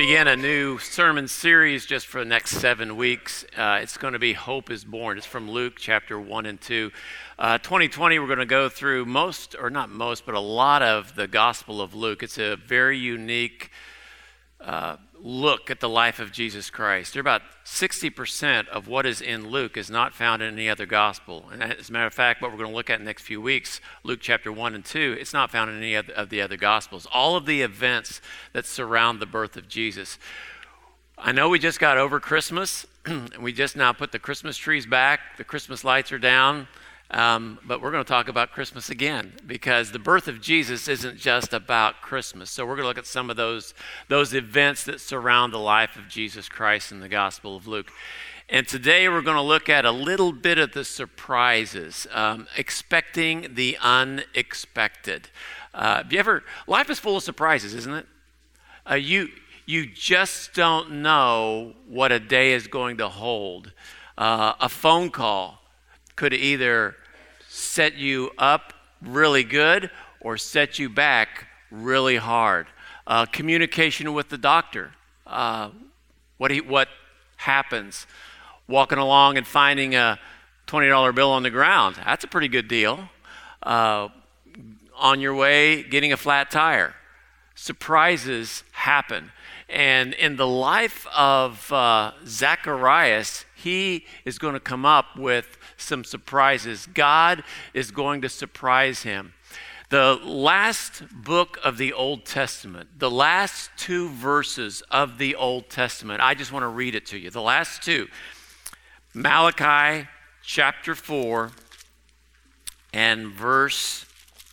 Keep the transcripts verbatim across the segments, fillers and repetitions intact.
begin a new sermon series just for the next seven weeks. Uh, it's going to be Hope is Born. It's from Luke chapter one and two. Uh, twenty twenty, we're going to go through most, or not most, but a lot of the Gospel of Luke. It's a very unique uh, look at the life of Jesus Christ. There are about sixty percent of what is in Luke is not found in any other gospel. And as a matter of fact, what we're going to look at in the next few weeks, Luke chapter one and two, it's not found in any of the other gospels. All of the events that surround the birth of Jesus. I know we just got over Christmas, and we just now put the Christmas trees back, the Christmas lights are down, um, but we're going to talk about Christmas again, because the birth of Jesus isn't just about Christmas. So we're going to look at some of those, those events that surround the life of Jesus Christ in the Gospel of Luke. And today we're going to look at a little bit of the surprises, um, expecting the unexpected. Uh, have you ever, life is full of surprises, isn't it? Uh, you you just don't know what a day is going to hold. Uh, a phone call could either set you up really good or set you back really hard. Uh, communication with the doctor. Uh, what he, what happens? Walking along and finding a twenty dollar bill on the ground. That's a pretty good deal. Uh, on your way, getting a flat tire. Surprises happen. And in the life of uh, Zacharias, he is going to come up with some surprises. God is going to surprise him. The last book of the Old Testament, the last two verses of the Old Testament, I just want to read it to you. The last two, Malachi chapter four and verse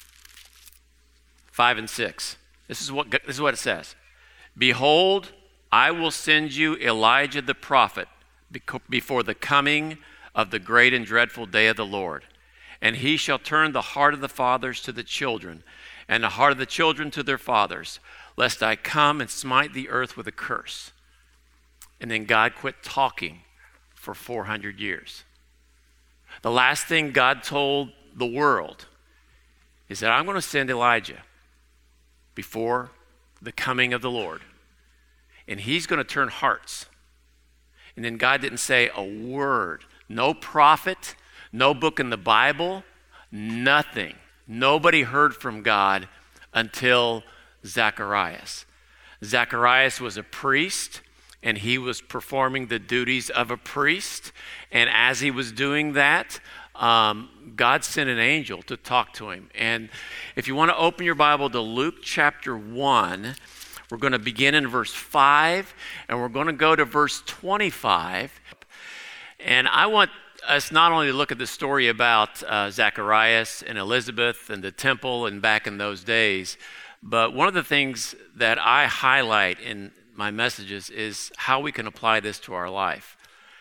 five and six. This is what this is what it says. Behold, I will send you Elijah the prophet before the coming of the great and dreadful day of the Lord. And he shall turn the heart of the fathers to the children, and the heart of the children to their fathers, lest I come and smite the earth with a curse. And then God quit talking for four hundred years. The last thing God told the world is that I'm going to send Elijah before the coming of the Lord. And he's going to turn hearts. And then God didn't say a word. No prophet, no book in the Bible, nothing. Nobody heard from God until Zacharias. Zacharias was a priest, and he was performing the duties of a priest. And as he was doing that, um, God sent an angel to talk to him. And if you want to open your Bible to Luke chapter one, we're going to begin in verse five, and we're going to go to verse twenty-five. And I want us not only to look at the story about uh, Zacharias and Elizabeth and the temple and back in those days, but one of the things that I highlight in my messages is how we can apply this to our life.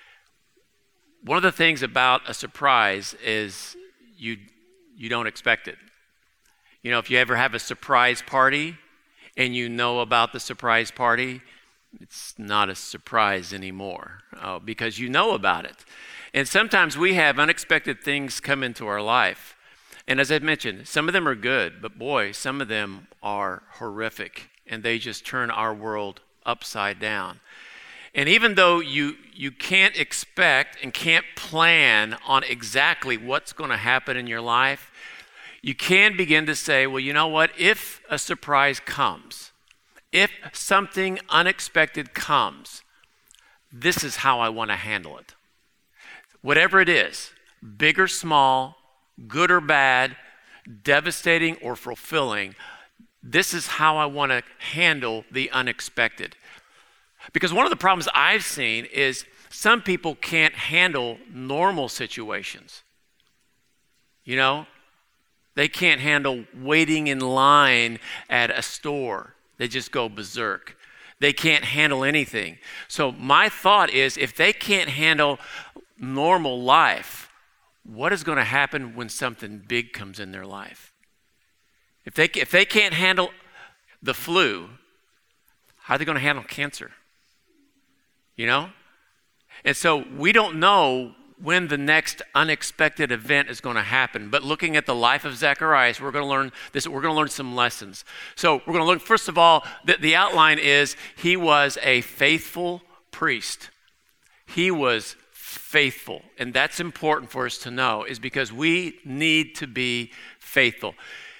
One of the things about a surprise is you you don't expect it. You know, if you ever have a surprise party and you know about the surprise party, it's not a surprise anymore uh, because you know about it. And sometimes we have unexpected things come into our life. And as I've mentioned, some of them are good, but boy, some of them are horrific, and they just turn our world upside down. And even though you you can't expect and can't plan on exactly what's going to happen in your life, you can begin to say, well, you know what? If a surprise comes, if something unexpected comes, this is how I want to handle it. Whatever it is, big or small, good or bad, devastating or fulfilling, this is how I want to handle the unexpected. Because one of the problems I've seen is some people can't handle normal situations. You know, they can't handle waiting in line at a store. They just go berserk. They can't handle anything. So my thought is, if they can't handle normal life, what is going to happen when something big comes in their life? If they, if they can't handle the flu, how are they going to handle cancer? You know? And so we don't know when the next unexpected event is going to happen. But looking at the life of Zacharias, we're going to learn this. We're going to learn some lessons. So we're going to look, first of all, the, the outline is he was a faithful priest. He was faithful. And that's important for us to know, is because we need to be faithful.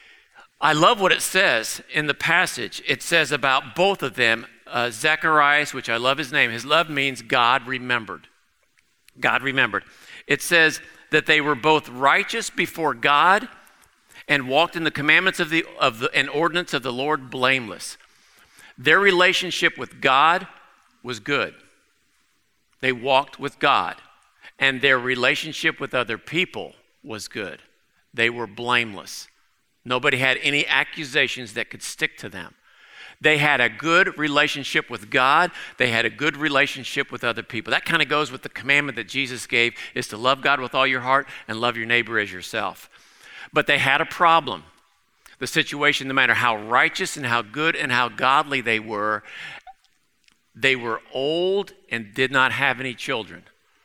I love what it says in the passage. It says about both of them, uh, Zacharias, which I love his name. His love means God remembered. God remembered. It says that they were both righteous before God and walked in the commandments of the of the and ordinance of the Lord blameless. Their relationship with God was good. They walked with God, and their relationship with other people was good. They were blameless. Nobody had any accusations that could stick to them. They had a good relationship with God. They had a good relationship with other people. That kind of goes with the commandment that Jesus gave, is to love God with all your heart and love your neighbor as yourself. But they had a problem. The situation, no matter how righteous and how good and how godly they were, they were old and did not have any children.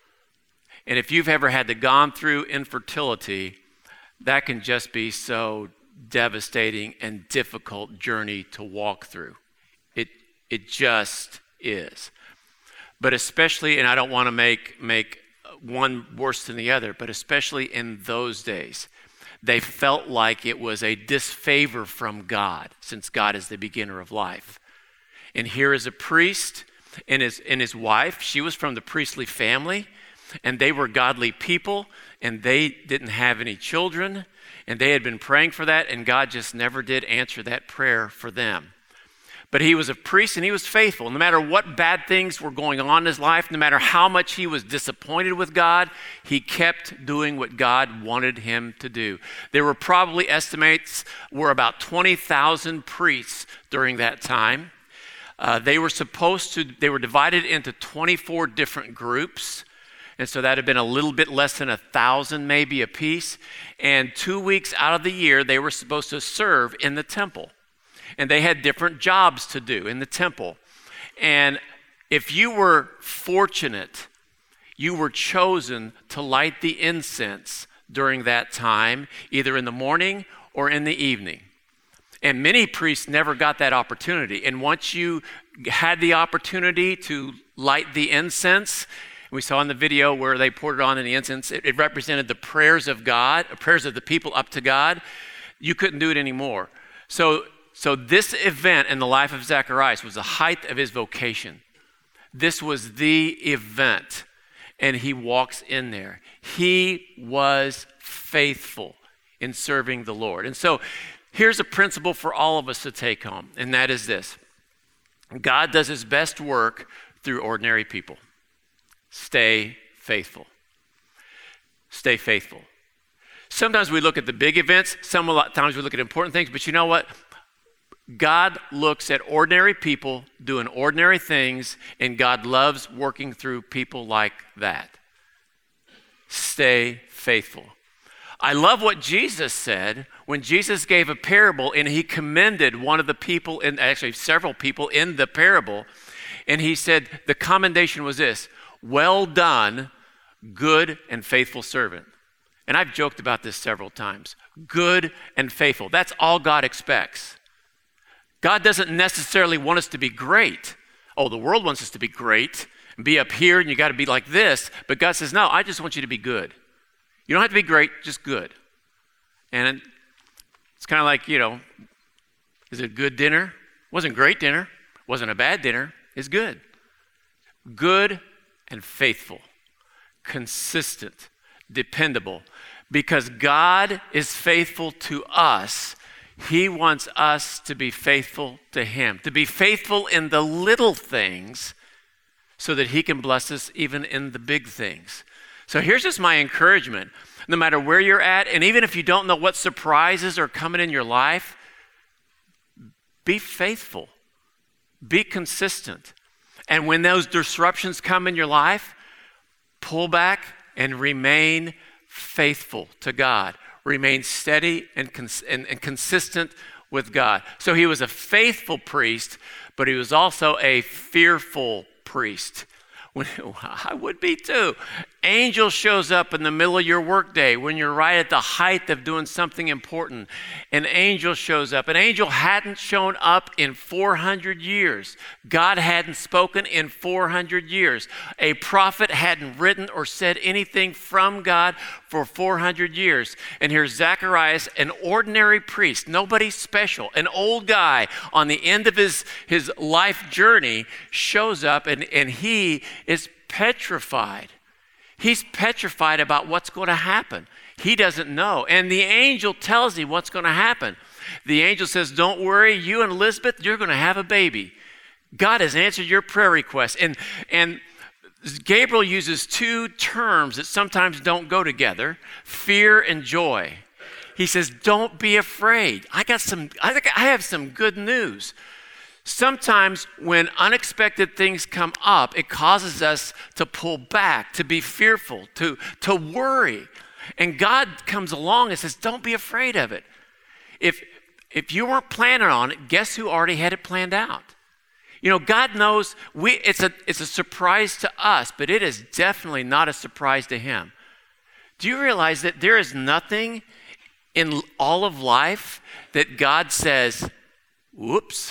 And if you've ever had to gone through infertility, that can just be so devastating and difficult journey to walk through. It it just is. But especially, and I don't want to make make one worse than the other, but especially in those days, they felt like it was a disfavor from God, since God is the beginner of life. And here is a priest and his and his wife. She was from the priestly family, and they were godly people, and they didn't have any children. And they had been praying for that, and God just never did answer that prayer for them. But he was a priest, and he was faithful. No matter what bad things were going on in his life, no matter how much he was disappointed with God, he kept doing what God wanted him to do. There were probably estimates were about twenty thousand priests during that time. Uh, they were supposed to, they were divided into twenty-four different groups. And so that had been a little bit less than a thousand maybe a piece. And two weeks out of the year, they were supposed to serve in the temple. And they had different jobs to do in the temple. And if you were fortunate, you were chosen to light the incense during that time, either in the morning or in the evening. And many priests never got that opportunity. And once you had the opportunity to light the incense, we saw in the video where they poured it on in the incense, it, it represented the prayers of God, prayers of the people up to God. You couldn't do it anymore. So, so this event in the life of Zacharias was the height of his vocation. This was the event, and he walks in there. He was faithful in serving the Lord. And so here's a principle for all of us to take home, and that is this. God does his best work through ordinary people. Stay faithful. Stay faithful. Sometimes we look at the big events. Some a lot of times we look at important things. But you know what? God looks at ordinary people doing ordinary things, and God loves working through people like that. Stay faithful. I love what Jesus said when Jesus gave a parable, and he commended one of the people, and actually several people in the parable. And he said the commendation was this: well done, good and faithful servant. And I've joked about this several times. Good and faithful. That's all God expects. God doesn't necessarily want us to be great. Oh, the world wants us to be great and be up here, and you got to be like this. But God says, no, I just want you to be good. You don't have to be great, just good. And it's kind of like, you know, is it a good dinner? Wasn't a great dinner. Wasn't a bad dinner. It's good. Good and faithful, consistent, dependable. Because God is faithful to us, he wants us to be faithful to him, to be faithful in the little things so that he can bless us even in the big things. So here's just my encouragement. No matter where you're at, and even if you don't know what surprises are coming in your life, be faithful, be consistent. And when those disruptions come in your life, pull back and remain faithful to God. Remain steady and, cons- and, and consistent with God. So he was a faithful priest, but he was also a fearful priest. When, I would be too. Angel shows up in the middle of your workday when you're right at the height of doing something important. An angel shows up. An angel hadn't shown up in four hundred years. God hadn't spoken in four hundred years. A prophet hadn't written or said anything from God for four hundred years. And here's Zacharias, an ordinary priest, nobody special, an old guy on the end of his, his life journey shows up, and, and he is petrified. He's petrified about what's going to happen. He doesn't know. And the angel tells him what's going to happen. The angel says, don't worry, you and Elizabeth, you're going to have a baby. God has answered your prayer request. And, and Gabriel uses two terms that sometimes don't go together, fear and joy. He says, don't be afraid. I got some, I think I have some good news. Sometimes when unexpected things come up, it causes us to pull back, to be fearful, to, to worry. And God comes along and says, don't be afraid of it. If, if you weren't planning on it, guess who already had it planned out? You know, God knows we, it's a, it's a surprise to us, but it is definitely not a surprise to him. Do you realize that there is nothing in all of life that God says, whoops?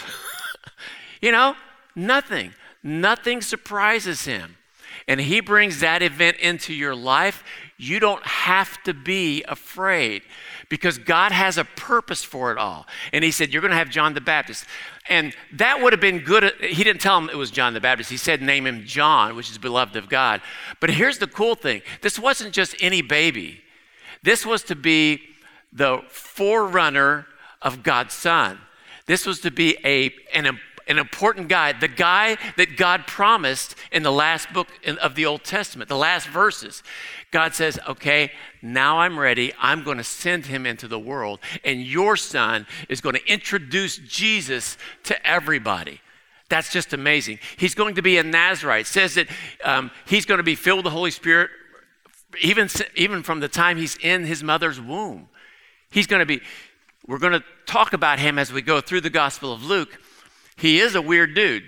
You know, nothing. Nothing surprises him. And he brings that event into your life. You don't have to be afraid because God has a purpose for it all. And he said, you're going to have John the Baptist. And that would have been good. He didn't tell him it was John the Baptist. He said, name him John, which is beloved of God. But here's the cool thing. This wasn't just any baby. This was to be the forerunner of God's son. This was to be a, an an important guy, the guy that God promised in the last book of the Old Testament, the last verses. God says, okay, now I'm ready. I'm going to send him into the world, and your son is going to introduce Jesus to everybody. That's just amazing. He's going to be a Nazarite. It says that um, he's going to be filled with the Holy Spirit even, even from the time he's in his mother's womb. He's going to be, we're going to talk about him as we go through the Gospel of Luke. He is a weird dude.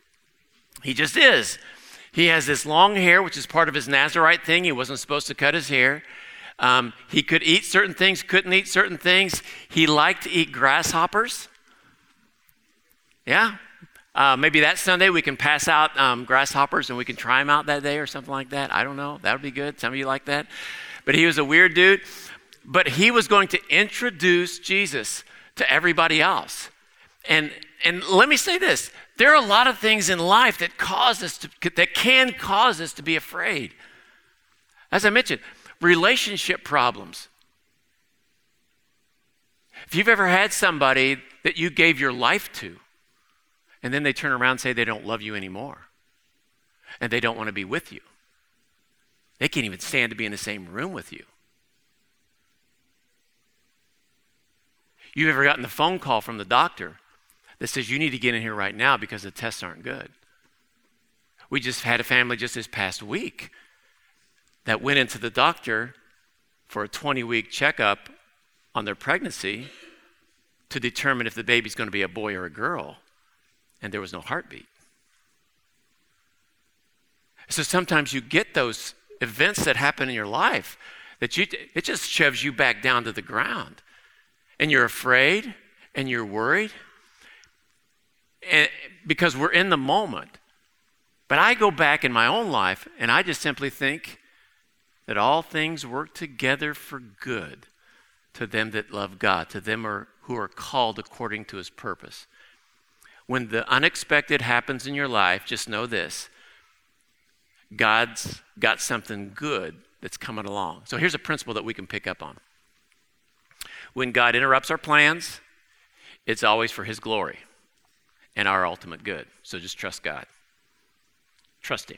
He just is. He has this long hair, which is part of his Nazarite thing. He wasn't supposed to cut his hair. Um, he could eat certain things, couldn't eat certain things. He liked to eat grasshoppers. Yeah. Uh, maybe that Sunday we can pass out um, grasshoppers and we can try them out that day or something like that. I don't know. That would be good. Some of you like that. But he was a weird dude. But he was going to introduce Jesus to everybody else. And and let me say this, there are a lot of things in life that cause us to, that can cause us to be afraid. As I mentioned, relationship problems. If you've ever had somebody that you gave your life to, and then they turn around and say they don't love you anymore, and they don't want to be with you. They can't even stand to be in the same room with you. You've ever gotten the phone call from the doctor that says you need to get in here right now because the tests aren't good. We just had a family just this past week that went into the doctor for a twenty-week checkup on their pregnancy to determine if the baby's going to be a boy or a girl, and there was no heartbeat. So sometimes you get those events that happen in your life that you it just shoves you back down to the ground, and you're afraid and you're worried. And because we're in the moment. But I go back in my own life and I just simply think that all things work together for good to them that love God, to them are, who are called according to his purpose. When the unexpected happens in your life, just know this, God's got something good that's coming along. So here's a principle that we can pick up on. When God interrupts our plans, it's always for his glory and our ultimate good. So just trust God. Trust him.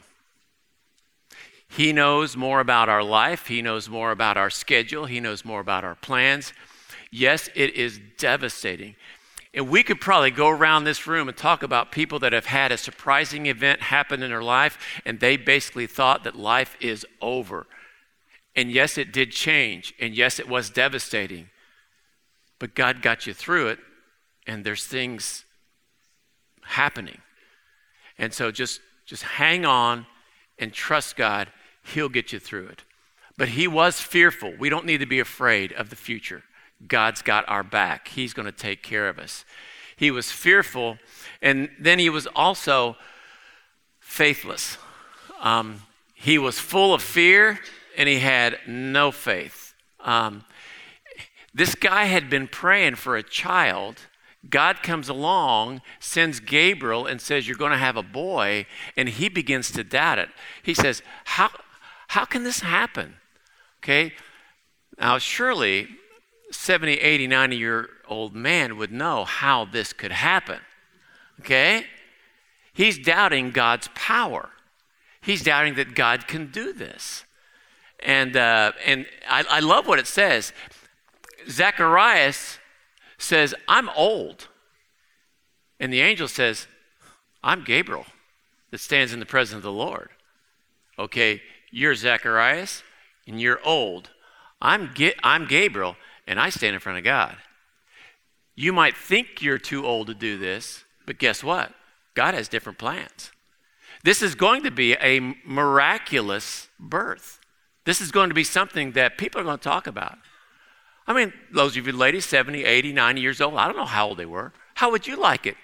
He knows more about our life. He knows more about our schedule. He knows more about our plans. Yes, it is devastating. And we could probably go around this room and talk about people that have had a surprising event happen in their life, and they basically thought that life is over. And yes, it did change. And yes, it was devastating. But God got you through it, and there's things happening. And so just, just hang on and trust God, he'll get you through it. But he was fearful. We don't need to be afraid of the future. God's got our back. He's going to take care of us. He was fearful, and then he was also faithless. Um, he was full of fear, and he had no faith. Um, this guy had been praying for a child. God comes along, sends Gabriel, and says, you're going to have a boy, and he begins to doubt it. He says, how, how can this happen? Okay, now surely seventy, eighty, ninety-year-old man would know how this could happen, okay? He's doubting God's power. He's doubting that God can do this. And uh, and I, I love what it says. Zacharias says, I'm old. And the angel says, I'm Gabriel that stands in the presence of the Lord. Okay, you're Zacharias and you're old. I'm, Ga- I'm Gabriel and I stand in front of God. You might think you're too old to do this, but guess what? God has different plans. This is going to be a miraculous birth. This is going to be something that people are going to talk about. I mean, those of you ladies, seventy, eighty, ninety years old, I don't know how old they were. How would you like it?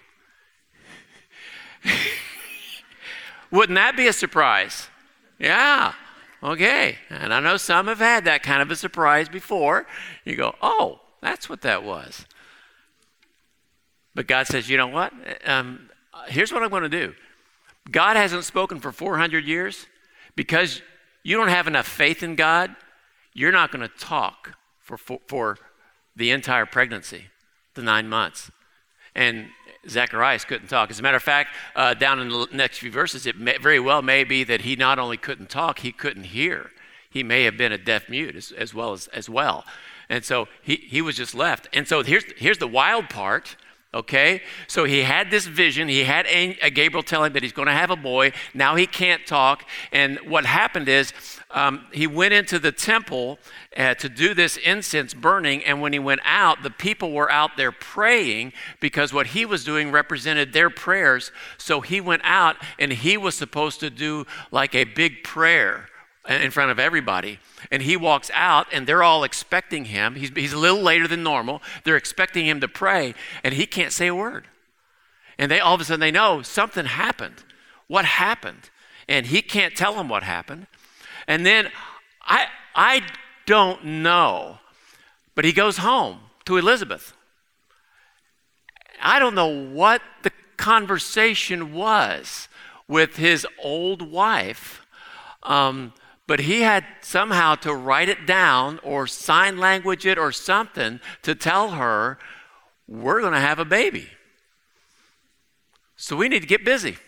Wouldn't that be a surprise? Yeah, okay. And I know some have had that kind of a surprise before. You go, oh, that's what that was. But God says, you know what? Um, here's what I'm going to do. God hasn't spoken for four hundred years. Because you don't have enough faith in God, you're not going to talk for, for, for the entire pregnancy, the nine months. And Zacharias couldn't talk. As a matter of fact, uh, down in the next few verses, it may, very well may be that he not only couldn't talk, he couldn't hear. He may have been a deaf mute as, as well as, as well. And so he, he was just left. And so here's, here's the wild part. Okay, so he had this vision. He had a Gabriel tell him that he's going to have a boy. Now he can't talk. And what happened is um, he went into the temple uh, to do this incense burning. And when he went out, the people were out there praying because what he was doing represented their prayers. So he went out and he was supposed to do like a big prayer in front of everybody. And he walks out and they're all expecting him. He's, he's a little later than normal. They're expecting him to pray and he can't say a word. And they all of a sudden they know something happened. What happened? And he can't tell them what happened. And then I, I don't know, but he goes home to Elizabeth. I don't know what the conversation was with his old wife. Um, But he had somehow to write it down or sign language it or something to tell her, we're going to have a baby. So we need to get busy.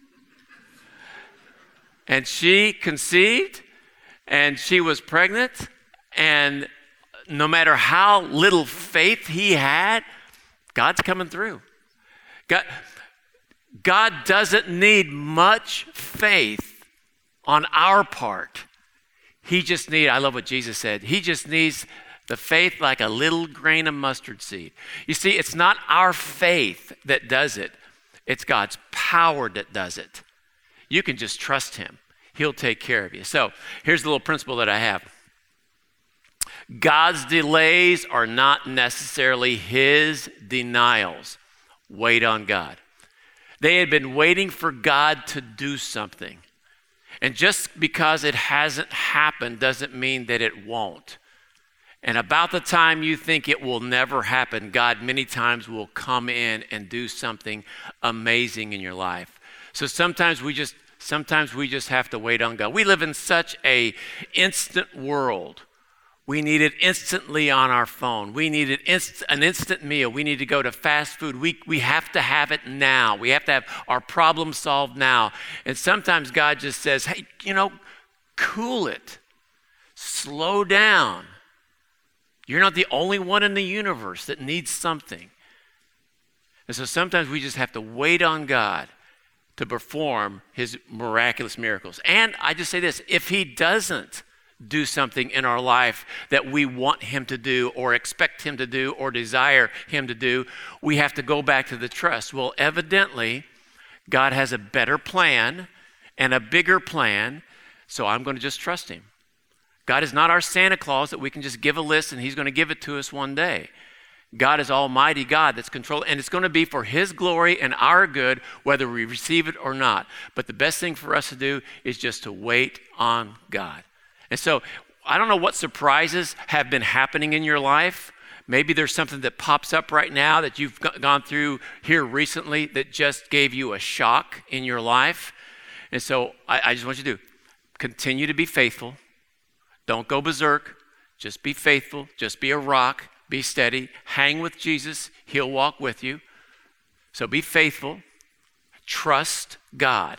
And she conceived and she was pregnant. And no matter how little faith he had, God's coming through. God, God doesn't need much faith on our part. He just needs, I love what Jesus said, he just needs the faith like a little grain of mustard seed. You see, it's not our faith that does it. It's God's power that does it. You can just trust him. He'll take care of you. So here's the little principle that I have. God's delays are not necessarily his denials. Wait on God. They had been waiting for God to do something. And just because it hasn't happened doesn't mean that it won't. And about the time you think it will never happen, God many times will come in and do something amazing in your life. So sometimes we just sometimes we just have to wait on God. We live in such a instant world. We need it instantly on our phone. We need it inst- an instant meal. We need to go to fast food. We, we have to have it now. We have to have our problem solved now. And sometimes God just says, hey, you know, cool it. Slow down. You're not the only one in the universe that needs something. And so sometimes we just have to wait on God to perform his miraculous miracles. And I just say this, if he doesn't do something in our life that we want him to do or expect him to do or desire him to do, we have to go back to the trust. Well, evidently, God has a better plan and a bigger plan, so I'm going to just trust him. God is not our Santa Claus that we can just give a list and he's going to give it to us one day. God is Almighty God that's controlled, and it's going to be for his glory and our good, whether we receive it or not. But the best thing for us to do is just to wait on God. And so I don't know what surprises have been happening in your life. Maybe there's something that pops up right now that you've g- gone through here recently that just gave you a shock in your life. And so I, I just want you to do, continue to be faithful. Don't go berserk. Just be faithful. Just be a rock. Be steady. Hang with Jesus. He'll walk with you. So be faithful. Trust God.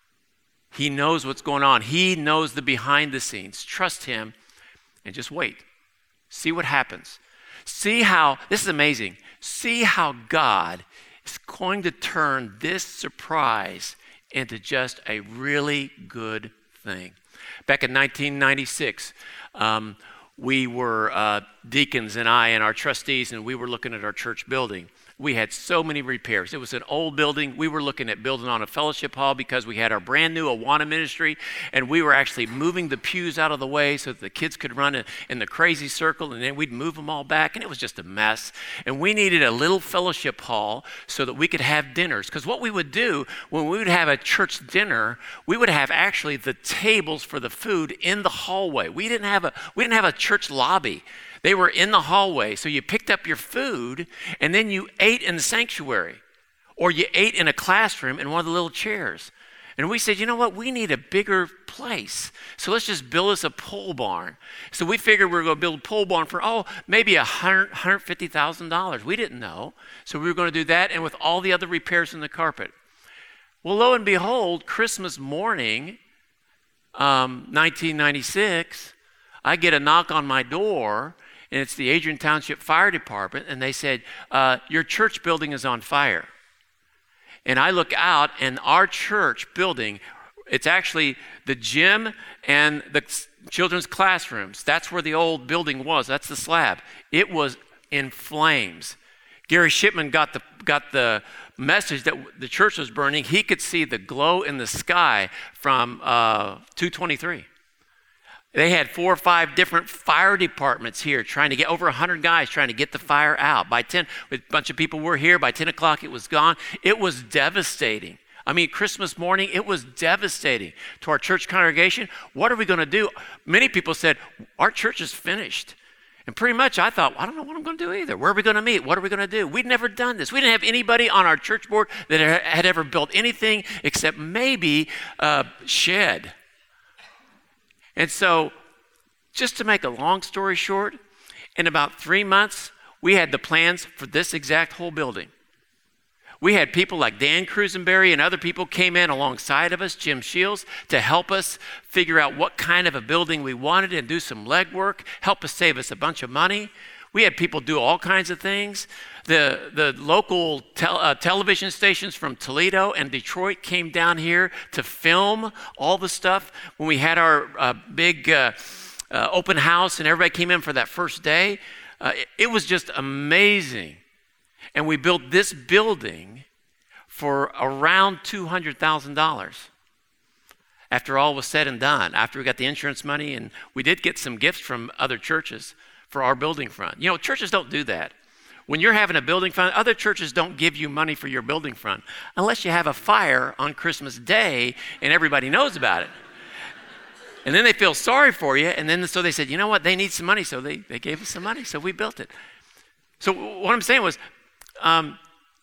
He knows what's going on. He knows the behind the scenes. Trust him and just wait. See what happens. See how, this is amazing. See how God is going to turn this surprise into just a really good thing. Back in nineteen ninety-six, um, we were uh, deacons and I and our trustees, and we were looking at our church building. We had so many repairs. It was an old building. We were looking at building on a fellowship hall because we had our brand new Awana ministry, and we were actually moving the pews out of the way so that the kids could run in, in the crazy circle, and then we'd move them all back, and it was just a mess. And we needed a little fellowship hall so that we could have dinners. Because what we would do when we would have a church dinner, we would have actually the tables for the food in the hallway. We didn't have a we didn't have a church lobby. They were in the hallway, so you picked up your food, and then you ate in the sanctuary, or you ate in a classroom in one of the little chairs. And we said, you know what, we need a bigger place, so let's just build us a pole barn. So we figured we were going to build a pole barn for, oh, maybe one hundred thousand dollars, one hundred fifty thousand dollars. We didn't know, so we were going to do that, and with all the other repairs in the carpet. Well, lo and behold, Christmas morning, um, nineteen ninety-six, I get a knock on my door, and it's the Adrian Township Fire Department, and they said, uh, your church building is on fire. And I look out, and our church building, it's actually the gym and the children's classrooms. That's where the old building was. That's the slab. It was in flames. Gary Shipman got the got the message that the church was burning. He could see the glow in the sky from uh, two twenty-three. They had four or five different fire departments here trying to get over one hundred guys trying to get the fire out. By ten, a bunch of people were here. By ten o'clock, it was gone. It was devastating. I mean, Christmas morning, it was devastating to our church congregation. What are we going to do? Many people said, our church is finished. And pretty much I thought, I don't know what I'm going to do either. Where are we going to meet? What are we going to do? We'd never done this. We didn't have anybody on our church board that had ever built anything except maybe a shed. And so, just to make a long story short, in about three months, we had the plans for this exact whole building. We had people like Dan Crusenberry and other people came in alongside of us, Jim Shields, to help us figure out what kind of a building we wanted and do some legwork, help us save us a bunch of money. We had people do all kinds of things. The, the local tel, uh, television stations from Toledo and Detroit came down here to film all the stuff. When we had our uh, big uh, uh, open house and everybody came in for that first day, uh, it, it was just amazing. And we built this building for around two hundred thousand dollars. After all was said and done, after we got the insurance money, and we did get some gifts from other churches for our building fund. You know, churches don't do that. When you're having a building fund, other churches don't give you money for your building fund unless you have a fire on Christmas Day and everybody knows about it. And then they feel sorry for you, and then so they said, you know what, they need some money, so they, they gave us some money, so we built it. So what I'm saying was, um,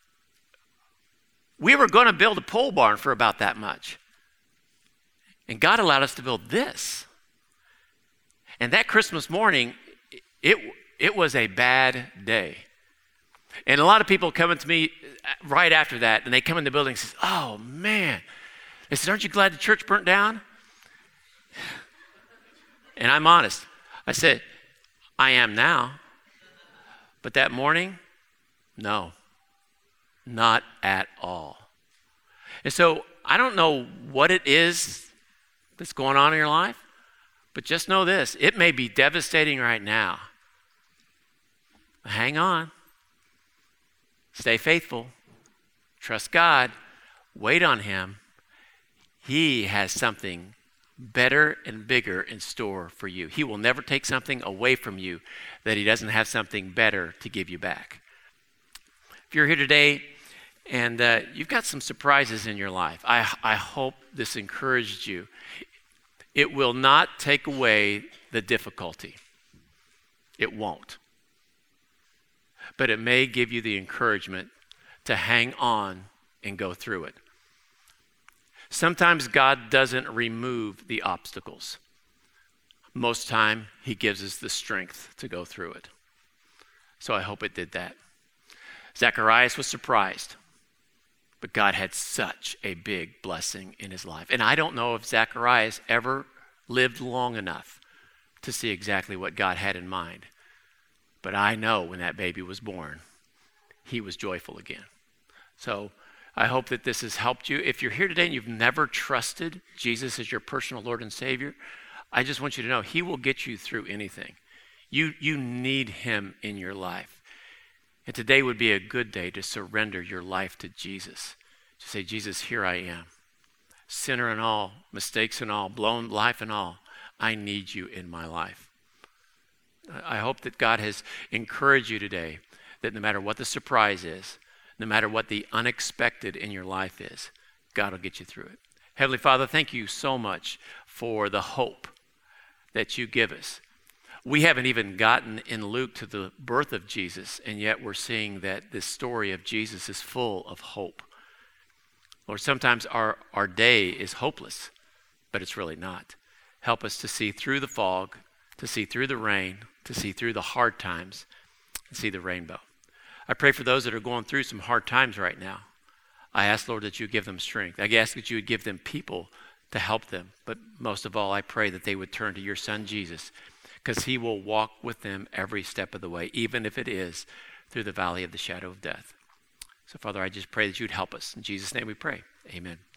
we were going to build a pole barn for about that much. And God allowed us to build this. And that Christmas morning, It it was a bad day. And a lot of people come to me right after that, and they come in the building and say, oh, man. They said, aren't you glad the church burnt down? And I'm honest. I said, I am now. But that morning, no, not at all. And so I don't know what it is that's going on in your life, but just know this. It may be devastating right now. Hang on. Stay faithful. Trust God. Wait on him. He has something better and bigger in store for you. He will never take something away from you that he doesn't have something better to give you back. If you're here today and uh, you've got some surprises in your life, I, I hope this encouraged you. It will not take away the difficulty. It won't. But it may give you the encouragement to hang on and go through it. Sometimes God doesn't remove the obstacles. Most time, he gives us the strength to go through it. So I hope it did that. Zacharias was surprised, but God had such a big blessing in his life. And I don't know if Zacharias ever lived long enough to see exactly what God had in mind. But I know when that baby was born, he was joyful again. So I hope that this has helped you. If you're here today and you've never trusted Jesus as your personal Lord and Savior, I just want you to know he will get you through anything. You, you need him in your life. And today would be a good day to surrender your life to Jesus. To say, Jesus, here I am. Sinner and all, mistakes and all, blown life and all. I need you in my life. I hope that God has encouraged you today that no matter what the surprise is, no matter what the unexpected in your life is, God will get you through it. Heavenly Father, thank you so much for the hope that you give us. We haven't even gotten in Luke to the birth of Jesus, and yet we're seeing that this story of Jesus is full of hope. Lord, sometimes our, our day is hopeless, but it's really not. Help us to see through the fog, to see through the rain, to see through the hard times, and see the rainbow. I pray for those that are going through some hard times right now. I ask, Lord, that you give them strength. I ask that you would give them people to help them. But most of all, I pray that they would turn to your son, Jesus, because he will walk with them every step of the way, even if it is through the valley of the shadow of death. So, Father, I just pray that you'd help us. In Jesus' name we pray. Amen.